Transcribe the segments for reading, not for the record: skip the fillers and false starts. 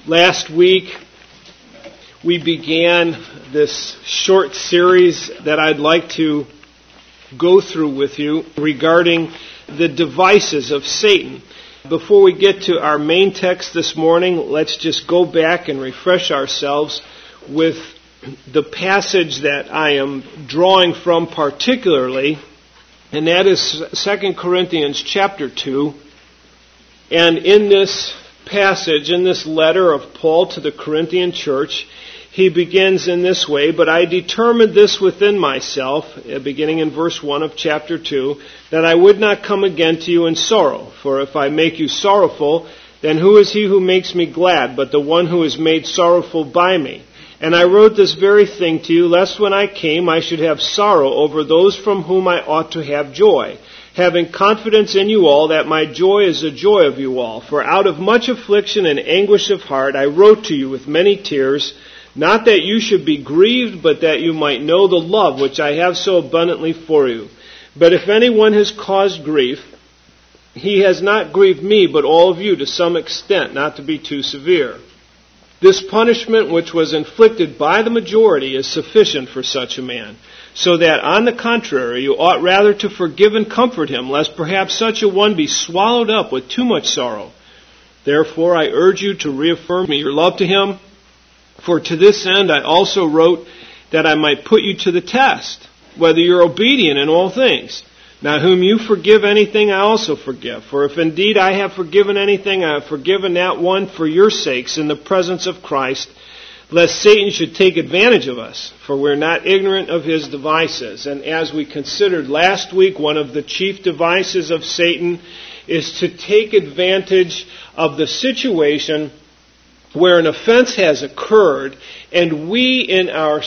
Last week, we began this short series that I'd like to go through with you regarding the devices of Satan. Before we get to our main text this morning, let's just go back and refresh ourselves with the passage that I am drawing from particularly, and that is 2 Corinthians chapter 2. And in this passage, in this letter of Paul to the Corinthian church, he begins in this way, "But I determined this within myself," beginning in verse 1 of chapter 2, "that I would not come again to you in sorrow. For if I make you sorrowful, then who is he who makes me glad but the one who is made sorrowful by me? And I wrote this very thing to you, lest when I came I should have sorrow over those from whom I ought to have joy, having confidence in you all that my joy is the joy of you all. For out of much affliction and anguish of heart I wrote to you with many tears, not that you should be grieved, but that you might know the love which I have so abundantly for you. But if anyone has caused grief, he has not grieved me, but all of you to some extent, not to be too severe. This punishment which was inflicted by the majority is sufficient for such a man. So that, on the contrary, you ought rather to forgive and comfort him, lest perhaps such a one be swallowed up with too much sorrow. Therefore, I urge you to reaffirm your love to him. For to this end I also wrote, that I might put you to the test, whether you're obedient in all things. Now whom you forgive anything, I also forgive. For if indeed I have forgiven anything, I have forgiven that one for your sakes in the presence of Christ, lest Satan should take advantage of us, for we're not ignorant of his devices." And as we considered last week, one of the chief devices of Satan is to take advantage of the situation where an offense has occurred, and we in our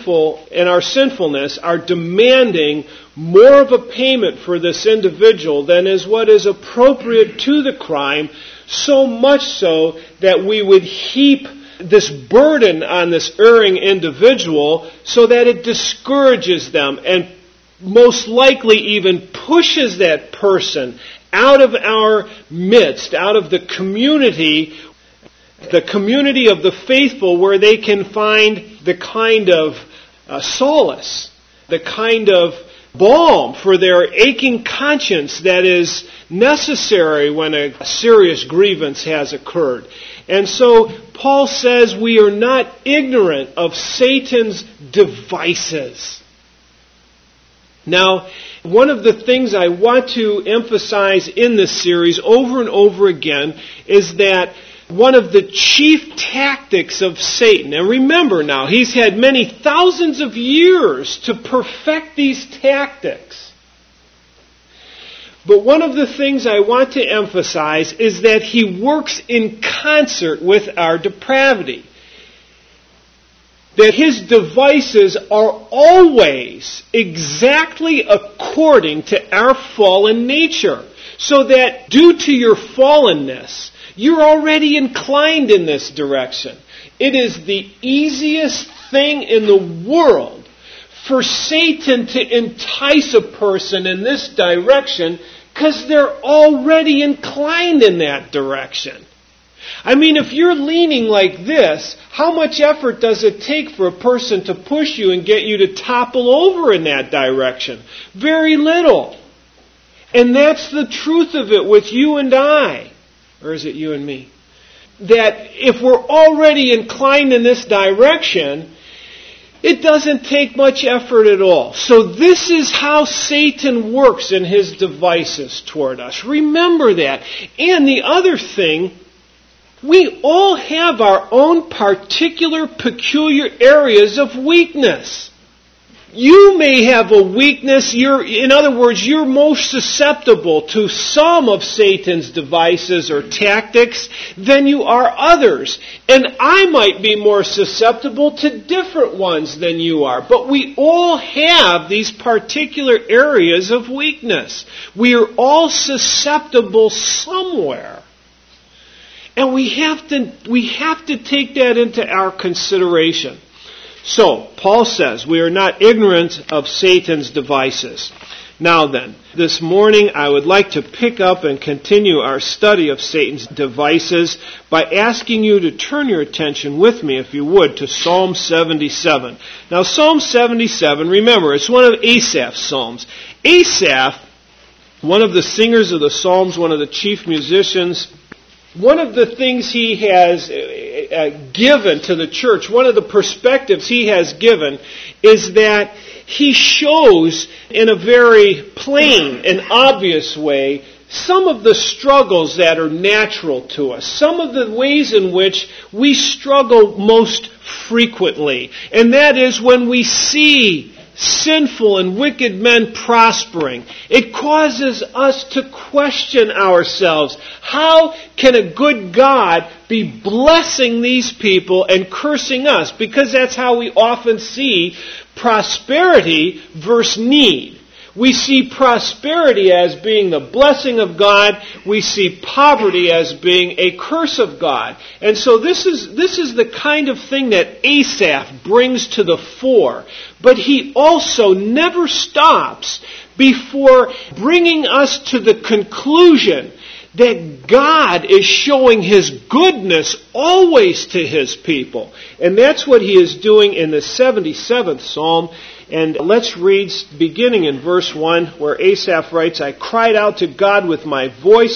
sinfulness are demanding more of a payment for this individual than is what is appropriate to the crime, so much so that we would heap this burden on this erring individual so that it discourages them and most likely even pushes that person out of our midst, out of the community of the faithful, where they can find the kind of solace, the kind of balm for their aching conscience that is necessary when a serious grievance has occurred. And so Paul says we are not ignorant of Satan's devices. Now, one of the things I want to emphasize in this series over and over again is that one of the chief tactics of Satan, and remember now, he's had many thousands of years to perfect these tactics. But one of the things I want to emphasize is that he works in concert with our depravity. That his devices are always exactly according to our fallen nature. So that due to your fallenness, you're already inclined in this direction. It is the easiest thing in the world for Satan to entice a person in this direction because they're already inclined in that direction. I mean, if you're leaning like this, how much effort does it take for a person to push you and get you to topple over in that direction? Very little. And that's the truth of it with you and I. Or is it you and me? That if we're already inclined in this direction, it doesn't take much effort at all. So this is how Satan works in his devices toward us. Remember that. And the other thing, we all have our own particular, peculiar areas of weakness. You may have a weakness, in other words, you're most susceptible to some of Satan's devices or tactics than you are others. And I might be more susceptible to different ones than you are. But we all have these particular areas of weakness. We are all susceptible somewhere. And we have to take that into our consideration. So, Paul says, we are not ignorant of Satan's devices. Now then, this morning I would like to pick up and continue our study of Satan's devices by asking you to turn your attention with me, if you would, to Psalm 77. Now, Psalm 77, remember, it's one of Asaph's psalms. Asaph, one of the singers of the Psalms, one of the chief musicians, one of the things he has given to the church, one of the perspectives he has given, is that he shows in a very plain and obvious way some of the struggles that are natural to us, some of the ways in which we struggle most frequently. And that is when we see sinful and wicked men prospering. It causes us to question ourselves. How can a good God be blessing these people and cursing us? Because that's how we often see prosperity versus need. We see prosperity as being the blessing of God. We see poverty as being a curse of God. And so this is the kind of thing that Asaph brings to the fore. But he also never stops before bringing us to the conclusion that God is showing His goodness always to His people. And that's what He is doing in the 77th Psalm. And let's read, beginning in verse 1, where Asaph writes, I cried out to God with my voice,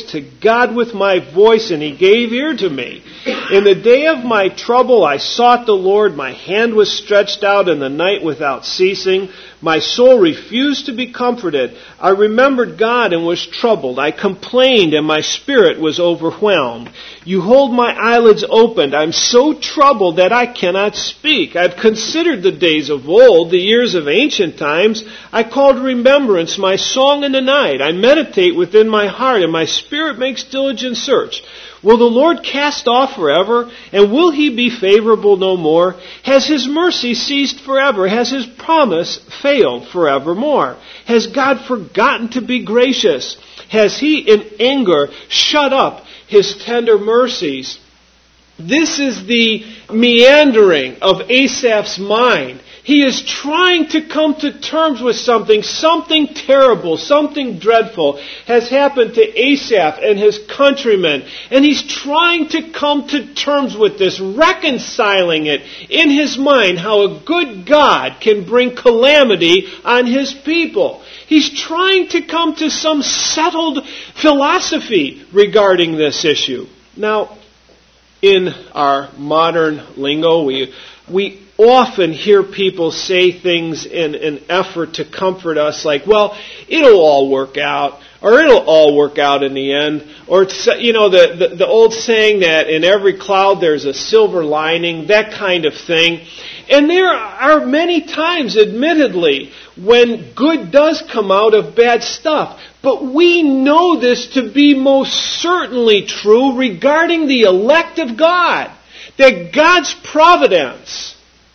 and He gave ear to me. In the day of my trouble I sought the Lord. My hand was stretched out in the night without ceasing. My soul refused to be comforted. I remembered God and was troubled. I complained and my spirit was overwhelmed. You hold my eyelids opened. I'm so troubled that I cannot speak. I've considered the days of old, the years of ancient times. I call to remembrance my song in the night. I meditate within my heart, and my spirit makes diligent search. Will the Lord cast off forever? And will He be favorable no more? Has His mercy ceased forever? Has His promise failed forevermore? Has God forgotten to be gracious? Has He in anger shut up His tender mercies? This is the meandering of Asaph's mind. He is trying to come to terms with something terrible, something dreadful has happened to Asaph and his countrymen. And he's trying to come to terms with this, reconciling it in his mind, how a good God can bring calamity on His people. He's trying to come to some settled philosophy regarding this issue. Now, in our modern lingo, we often hear people say things in an effort to comfort us like, well, it'll all work out, or it'll all work out in the end. Or, the old saying that in every cloud there's a silver lining, that kind of thing. And there are many times, admittedly, when good does come out of bad stuff. But we know this to be most certainly true regarding the elect of God. That God's providence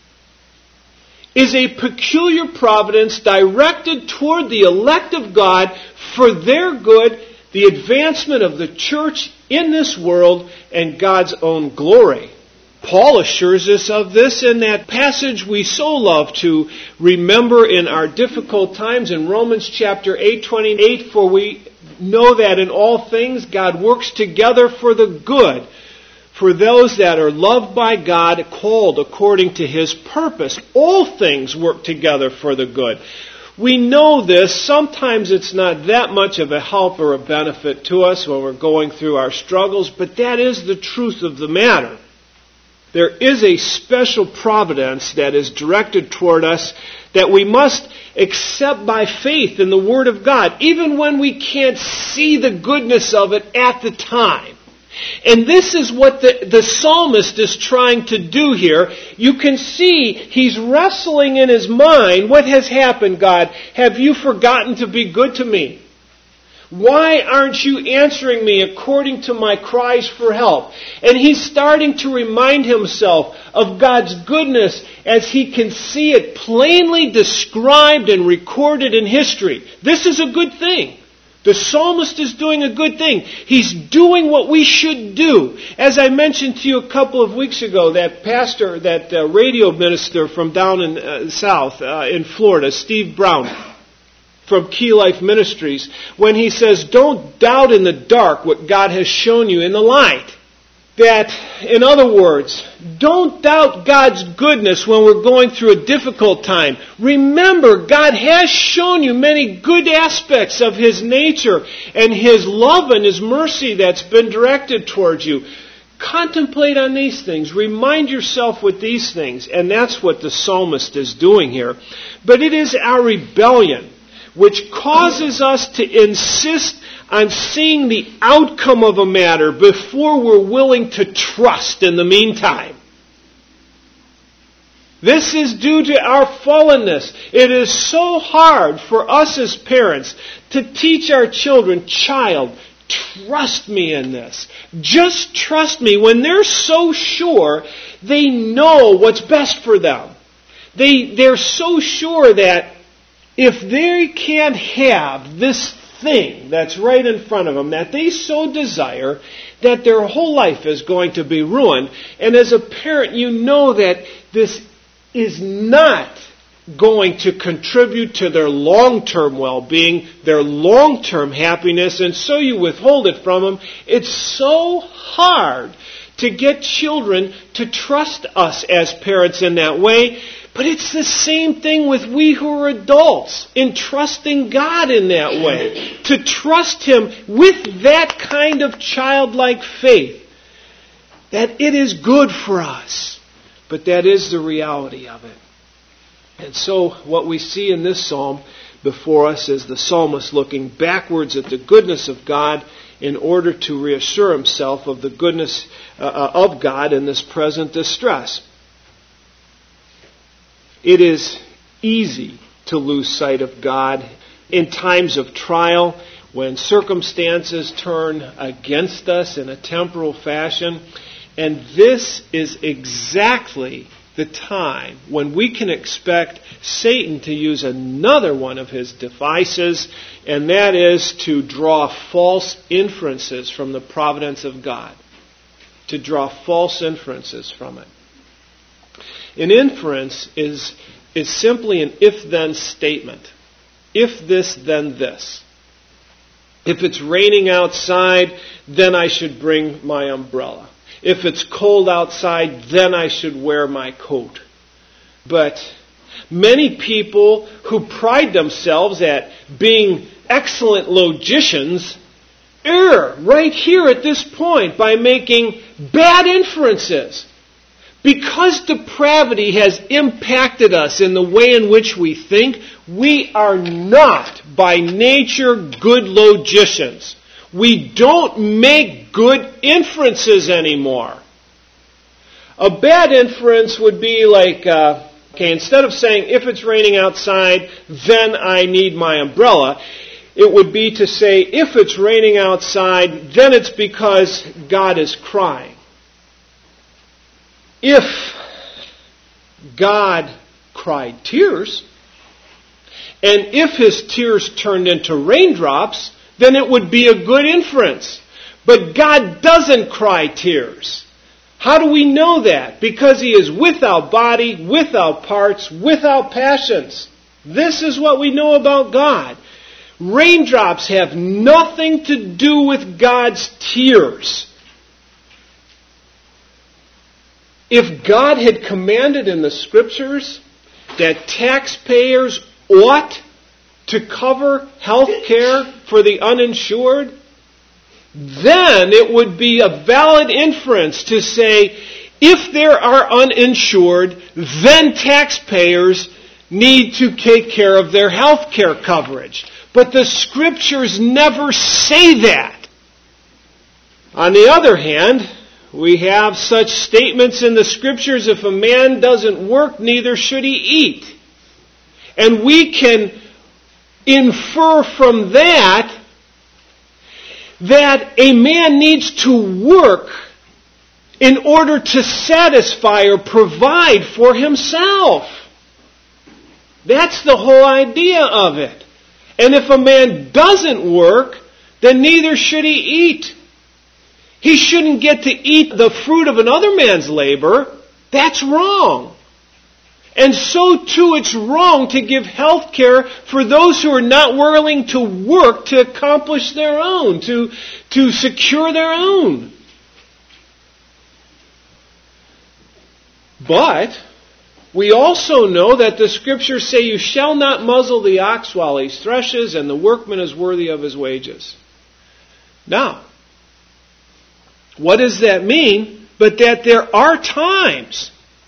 is a peculiar providence directed toward the elect of God for their good, the advancement of the church in this world, and God's own glory. Paul assures us of this in that passage we so love to remember in our difficult times in Romans chapter 8:28, for we know that in all things God works together for the good, for those that are loved by God, called according to His purpose. All things work together for the good. We know this. Sometimes it's not that much of a help or a benefit to us when we're going through our struggles, but that is the truth of the matter. There is a special providence that is directed toward us that we must accept by faith in the Word of God, even when we can't see the goodness of it at the time. And this is what the psalmist is trying to do here. You can see he's wrestling in his mind, what has happened, God? Have you forgotten to be good to me? Why aren't you answering me according to my cries for help? And he's starting to remind himself of God's goodness as he can see it plainly described and recorded in history. This is a good thing. The psalmist is doing a good thing. He's doing what we should do. As I mentioned to you a couple of weeks ago, that pastor, that radio minister from down in south in Florida, Steve Brown, from Key Life Ministries, when he says, don't doubt in the dark what God has shown you in the light. That, in other words, don't doubt God's goodness when we're going through a difficult time. Remember, God has shown you many good aspects of His nature and His love and His mercy that's been directed towards you. Contemplate on these things. Remind yourself with these things. And that's what the psalmist is doing here. But it is our rebellion which causes us to insist on seeing the outcome of a matter before we're willing to trust in the meantime. This is due to our fallenness. It is so hard for us as parents to teach our children, child, trust me in this. Just trust me, when they're so sure they know what's best for them. They're so sure that if they can't have this thing that's right in front of them, that they so desire, that their whole life is going to be ruined. And as a parent, you know that this is not going to contribute to their long-term well-being, their long-term happiness, and so you withhold it from them. It's so hard to get children to trust us as parents in that way. But it's the same thing with we who are adults, in trusting God in that way. To trust Him with that kind of childlike faith. That it is good for us. But that is the reality of it. And so what we see in this psalm before us is the psalmist looking backwards at the goodness of God in order to reassure himself of the goodness of God in this present distress. It is easy to lose sight of God in times of trial, when circumstances turn against us in a temporal fashion. And this is exactly the time when we can expect Satan to use another one of his devices, and that is to draw false inferences from the providence of God. To draw false inferences from it. An inference is simply an if-then statement. If this, then this. If it's raining outside, then I should bring my umbrella. If it's cold outside, then I should wear my coat. But many people who pride themselves at being excellent logicians err right here at this point by making bad inferences. Because depravity has impacted us in the way in which we think, we are not by nature good logicians. We don't make good inferences anymore. A bad inference would be like, instead of saying, if it's raining outside, then I need my umbrella, it would be to say, if it's raining outside, then it's because God is crying. If God cried tears, and if His tears turned into raindrops, then it would be a good inference. But God doesn't cry tears. How do we know that? Because He is without body, without parts, without passions. This is what we know about God. Raindrops have nothing to do with God's tears. If God had commanded in the Scriptures that taxpayers ought to cover health care for the uninsured, then it would be a valid inference to say, if there are uninsured, then taxpayers need to take care of their health care coverage. But the Scriptures never say that. On the other hand, we have such statements in the Scriptures, if a man doesn't work, neither should he eat. And we can infer from that a man needs to work in order to satisfy or provide for himself. That's the whole idea of it. And if a man doesn't work, then neither should he eat. He shouldn't get to eat the fruit of another man's labor. That's wrong. And so too it's wrong to give health care for those who are not willing to work to accomplish their own, to secure their own. But we also know that the Scriptures say you shall not muzzle the ox while he threshes, and the workman is worthy of his wages. Now, what does that mean? But that there are times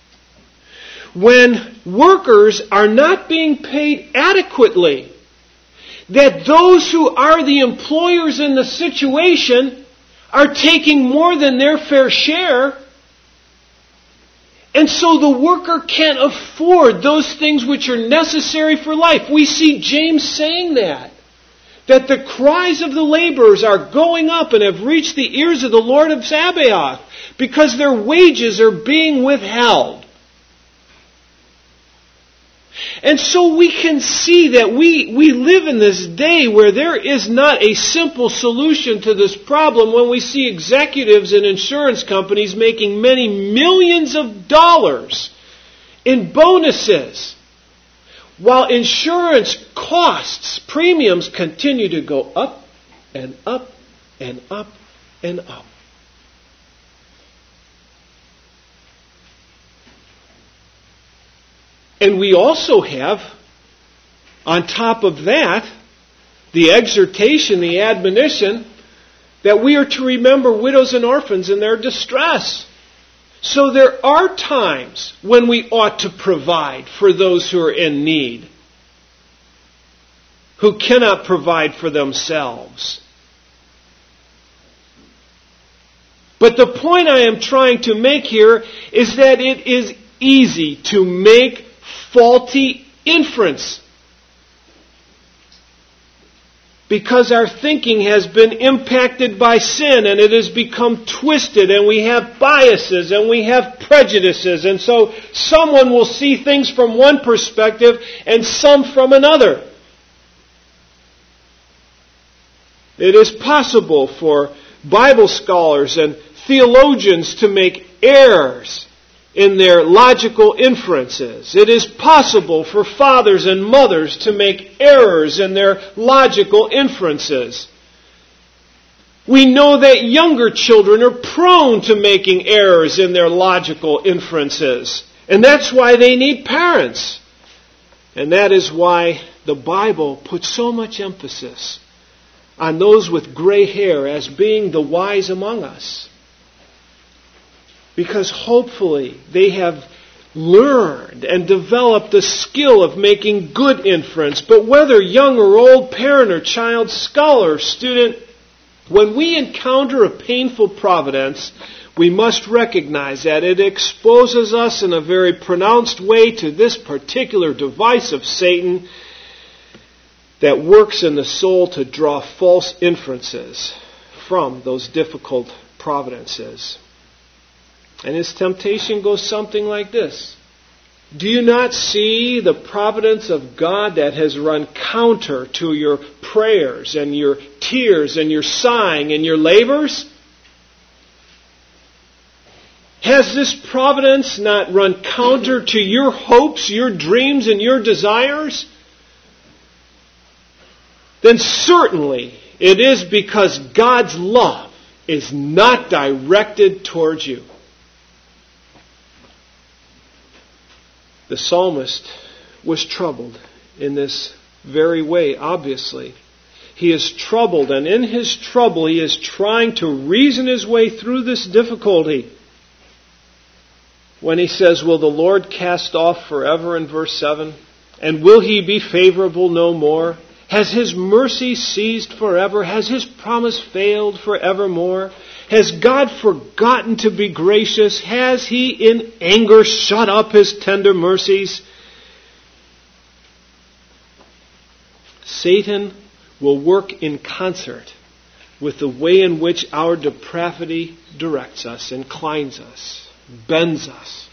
when workers are not being paid adequately, that those who are the employers in the situation are taking more than their fair share, and so the worker can't afford those things which are necessary for life. We see James saying that the cries of the laborers are going up and have reached the ears of the Lord of Sabaoth because their wages are being withheld. And so we can see that we live in this day where there is not a simple solution to this problem when we see executives in insurance companies making many millions of dollars in bonuses, while insurance costs, premiums continue to go up and up and up and up. And we also have, on top of that, the exhortation, the admonition, that we are to remember widows and orphans in their distress. So there are times when we ought to provide for those who are in need, who cannot provide for themselves. But the point I am trying to make here is that it is easy to make faulty inference, because our thinking has been impacted by sin and it has become twisted, and we have biases and we have prejudices, and so someone will see things from one perspective and some from another. It is possible for Bible scholars and theologians to make errors in their logical inferences. It is possible for fathers and mothers to make errors in their logical inferences. We know that younger children are prone to making errors in their logical inferences. And that's why they need parents. And that is why the Bible puts so much emphasis on those with gray hair as being the wise among us. Because hopefully they have learned and developed the skill of making good inference. But whether young or old, parent or child, scholar, student, when we encounter a painful providence, we must recognize that it exposes us in a very pronounced way to this particular device of Satan that works in the soul to draw false inferences from those difficult providences. And his temptation goes something like this. Do you not see the providence of God that has run counter to your prayers and your tears and your sighing and your labors? Has this providence not run counter to your hopes, your dreams, and your desires? Then certainly it is because God's love is not directed towards you. The psalmist was troubled in this very way, obviously. He is troubled, and in his trouble he is trying to reason his way through this difficulty. When he says, will the Lord cast off forever, in verse 7? And will he be favorable no more? Has his mercy ceased forever? Has his promise failed forevermore? Has God forgotten to be gracious? Has he in anger shut up his tender mercies? Satan will work in concert with the way in which our depravity directs us, inclines us, bends us.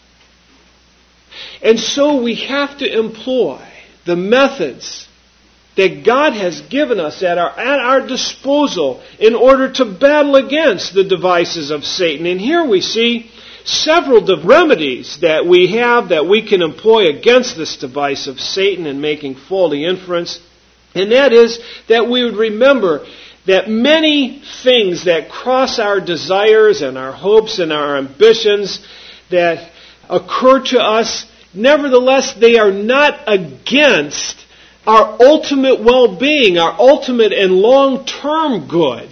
And so we have to employ the methods that God has given us at our disposal in order to battle against the devices of Satan. And here we see several remedies that we have that we can employ against this device of Satan in making faulty inference. And that is that we would remember that many things that cross our desires and our hopes and our ambitions that occur to us, nevertheless, they are not against our ultimate well-being, our ultimate and long-term good.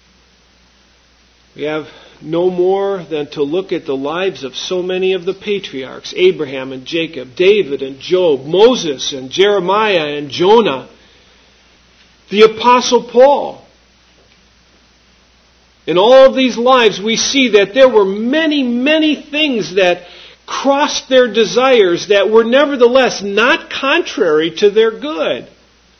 We have no more than to look at the lives of so many of the patriarchs, Abraham and Jacob, David and Job, Moses and Jeremiah and Jonah, the Apostle Paul. In all of these lives, we see that there were many, many things that crossed their desires that were nevertheless not contrary to their good.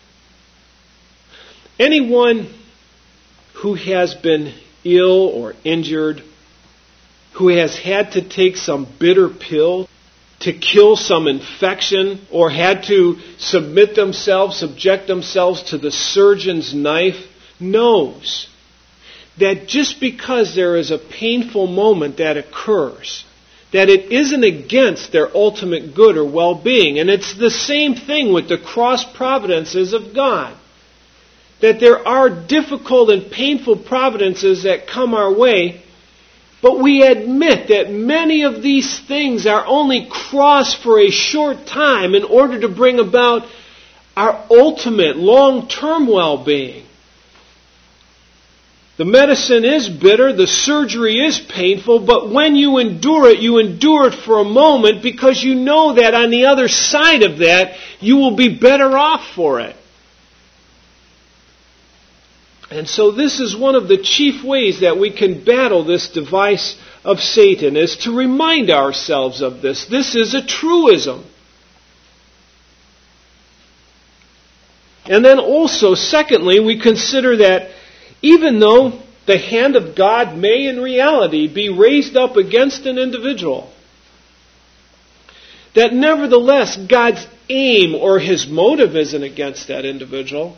Anyone who has been ill or injured, who has had to take some bitter pill to kill some infection, or had to subject themselves to the surgeon's knife, knows that just because there is a painful moment that occurs, that it isn't against their ultimate good or well-being. And it's the same thing with the cross providences of God. That there are difficult and painful providences that come our way, but we admit that many of these things are only crossed for a short time in order to bring about our ultimate long-term well-being. The medicine is bitter, the surgery is painful, but when you endure it for a moment because you know that on the other side of that, you will be better off for it. And so this is one of the chief ways that we can battle this device of Satan, is to remind ourselves of this. This is a truism. And then also, secondly, we consider that even though the hand of God may in reality be raised up against an individual, that nevertheless God's aim or His motive isn't against that individual.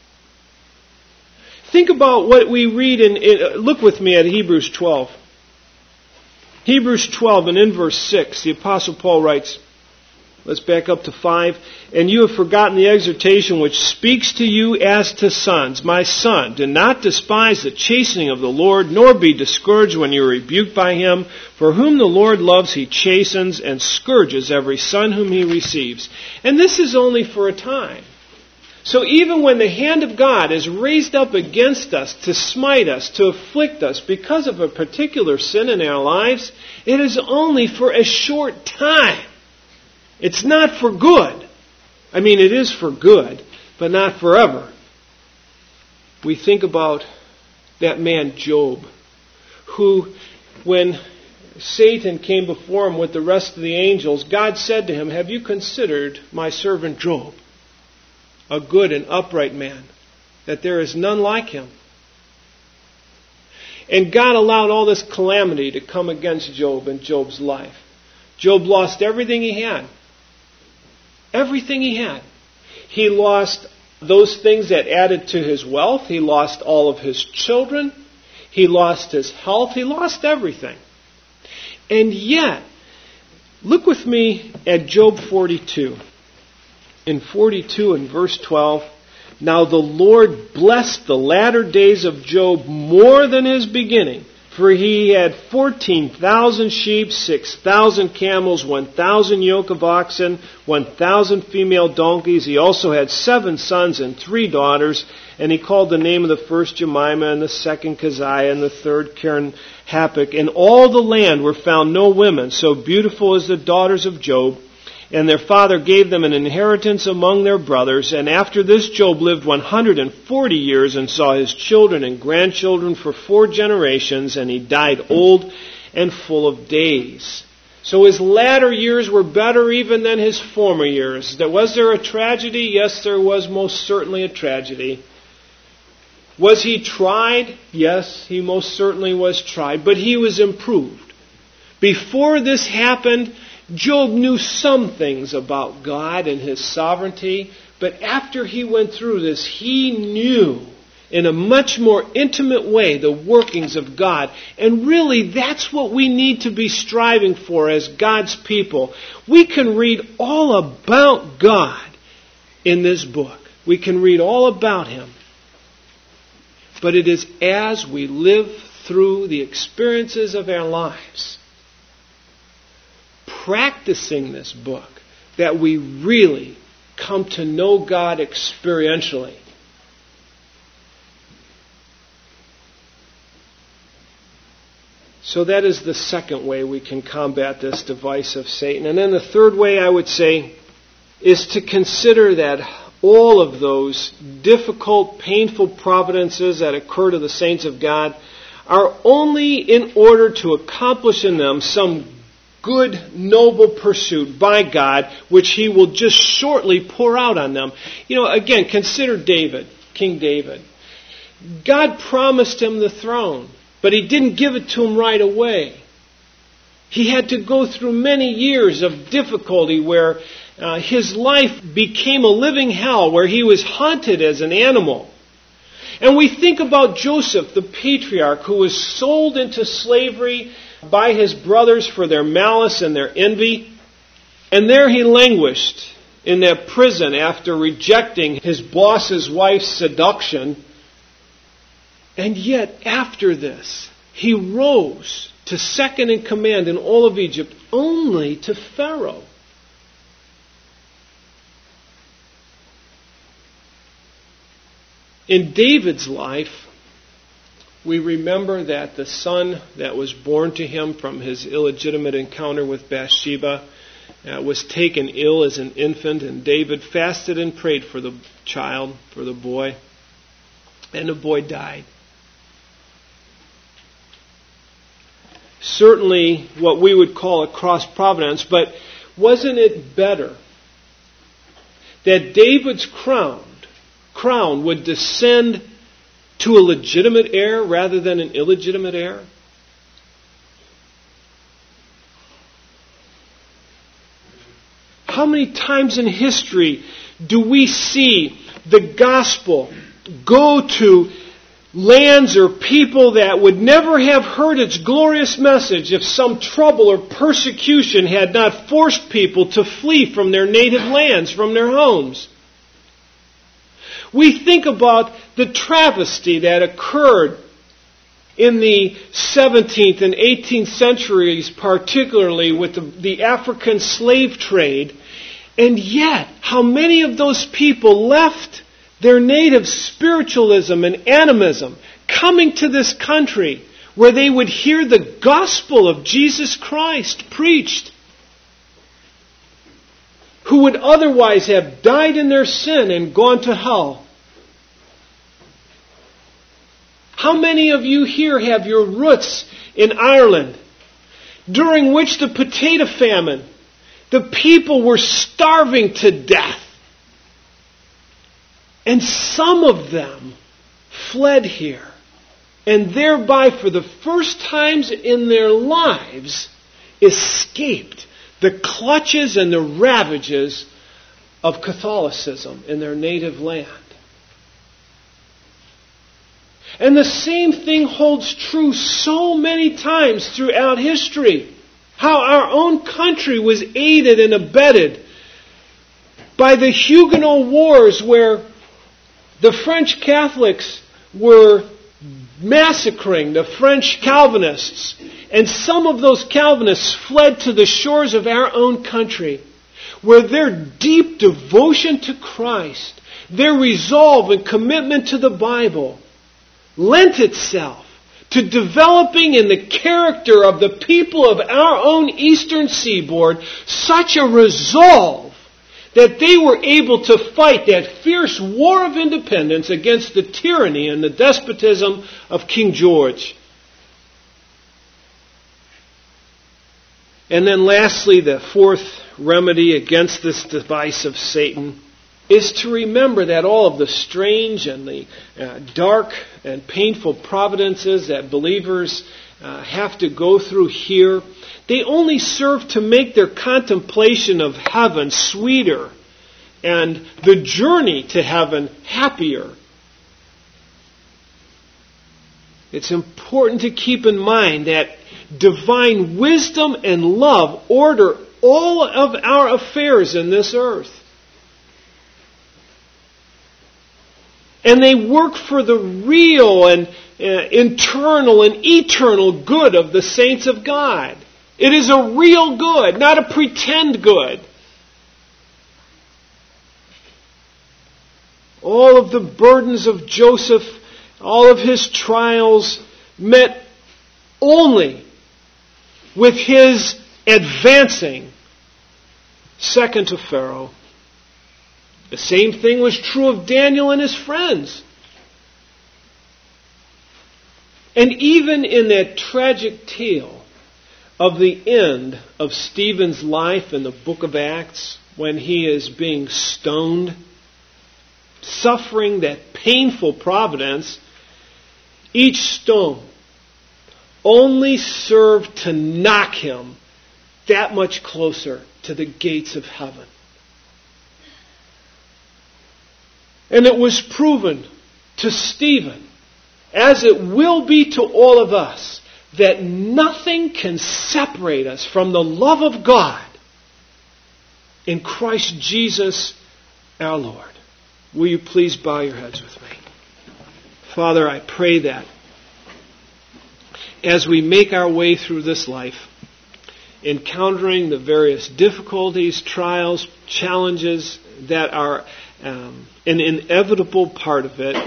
Think about what we read look with me at Hebrews 12. Hebrews 12 and in verse 6, the Apostle Paul writes, let's back up to 5. And you have forgotten the exhortation which speaks to you as to sons. My son, do not despise the chastening of the Lord, nor be discouraged when you are rebuked by Him. For whom the Lord loves, He chastens and scourges every son whom He receives. And this is only for a time. So even when the hand of God is raised up against us to smite us, to afflict us because of a particular sin in our lives, it is only for a short time. It's not for good. I mean, it is for good, but not forever. We think about that man Job, who, when Satan came before him with the rest of the angels, God said to him, have you considered my servant Job, a good and upright man, that there is none like him? And God allowed all this calamity to come against Job in Job's life. Job lost everything he had. Everything he had. He lost those things that added to his wealth. He lost all of his children. He lost his health. He lost everything. And yet, look with me at Job 42. In 42 and verse 12, now the Lord blessed the latter days of Job more than his beginning, for he had 14,000 sheep, 6,000 camels, 1,000 yoke of oxen, 1,000 female donkeys. He also had 7 sons and 3 daughters, and he called the name of the first Jemimah, and the second Keziah, and the third Keren-Happuch. In all the land were found no women so beautiful as the daughters of Job. And their father gave them an inheritance among their brothers. And after this, Job lived 140 years and saw his children and grandchildren for 4 generations. And he died old and full of days. So his latter years were better even than his former years. Was there a tragedy? Yes, there was most certainly a tragedy. Was he tried? Yes, he most certainly was tried. But he was improved. Before this happened, Job knew some things about God and His sovereignty, But after he went through this, he knew in a much more intimate way the workings of God. And really, that's what we need to be striving for as God's people. We can read all about God in this book. We can read all about Him. But it is as we live through the experiences of our lives, practicing this book, that we really come to know God experientially. So that is the second way we can combat this device of Satan. And then the third way, I would say, is to consider that all of those difficult, painful providences that occur to the saints of God are only in order to accomplish in them some good, noble pursuit by God, which He will just shortly pour out on them. Again, consider David, King David. God promised him the throne, but He didn't give it to him right away. He had to go through many years of difficulty where his life became a living hell, where he was hunted as an animal. And we think about Joseph, the patriarch, who was sold into slavery by his brothers for their malice and their envy. And there he languished in that prison after rejecting his boss's wife's seduction. And yet, after this, he rose to second in command in all of Egypt, only to Pharaoh. In David's life, we remember that the son that was born to him from his illegitimate encounter with Bathsheba was taken ill as an infant, and David fasted and prayed for the child, for the boy, and the boy died. Certainly what we would call a cross-providence, but wasn't it better that David's crown would descend to a legitimate heir rather than an illegitimate heir? How many times in history do we see the gospel go to lands or people that would never have heard its glorious message if some trouble or persecution had not forced people to flee from their native lands, from their homes? We think about the travesty that occurred in the 17th and 18th centuries, particularly with the African slave trade, and yet how many of those people left their native spiritualism and animism, coming to this country where they would hear the gospel of Jesus Christ preached, who would otherwise have died in their sin and gone to hell. How many of you here have your roots in Ireland, during which the potato famine, the people were starving to death? And some of them fled here, and thereby for the first times in their lives escaped the clutches and the ravages of Catholicism in their native land. And the same thing holds true so many times throughout history. How our own country was aided and abetted by the Huguenot Wars, where the French Catholics were massacring the French Calvinists. And some of those Calvinists fled to the shores of our own country, where their deep devotion to Christ, their resolve and commitment to the Bible, lent itself to developing in the character of the people of our own eastern seaboard such a resolve that they were able to fight that fierce war of independence against the tyranny and the despotism of King George. And then lastly, the fourth remedy against this device of Satan is to remember that all of the strange and the dark and painful providences that believers have to go through here, they only serve to make their contemplation of heaven sweeter and the journey to heaven happier. It's important to keep in mind that divine wisdom and love order all of our affairs in this earth. And they work for the real and internal and eternal good of the saints of God. It is a real good, not a pretend good. All of the burdens of Joseph, all of his trials, met only with his advancing second to Pharaoh. The same thing was true of Daniel and his friends. And even in that tragic tale of the end of Stephen's life in the book of Acts, when he is being stoned, suffering that painful providence, each stone only served to knock him that much closer to the gates of heaven. And it was proven to Stephen, as it will be to all of us, that nothing can separate us from the love of God in Christ Jesus our Lord. Will you please bow your heads with me? Father, I pray that as we make our way through this life, encountering the various difficulties, trials, challenges that are an inevitable part of it,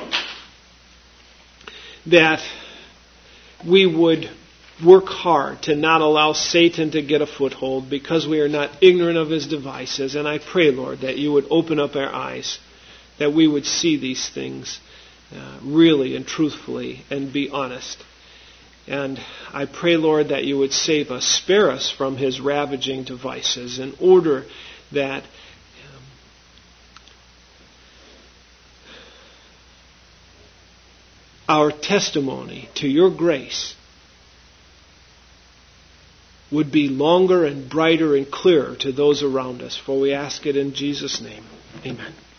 that we would work hard to not allow Satan to get a foothold because we are not ignorant of his devices. And I pray, Lord, that you would open up our eyes, that we would see these things really and truthfully and be honest. And I pray, Lord, that you would save us, spare us from his ravaging devices in order that our testimony to your grace would be longer and brighter and clearer to those around us. For we ask it in Jesus' name. Amen.